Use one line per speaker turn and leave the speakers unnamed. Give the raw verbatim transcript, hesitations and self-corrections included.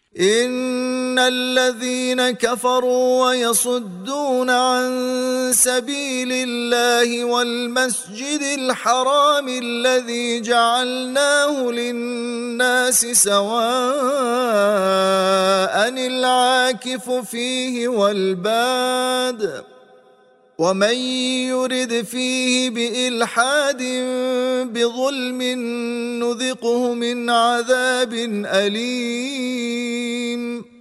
إن الذين كفروا ويصدون عن سبيل الله والمسجد الحرام الذي جعلناه للناس سواء العاكف فيه والباد ومن يرد فيه بإلحاد بظلم نذقه من عذاب أليم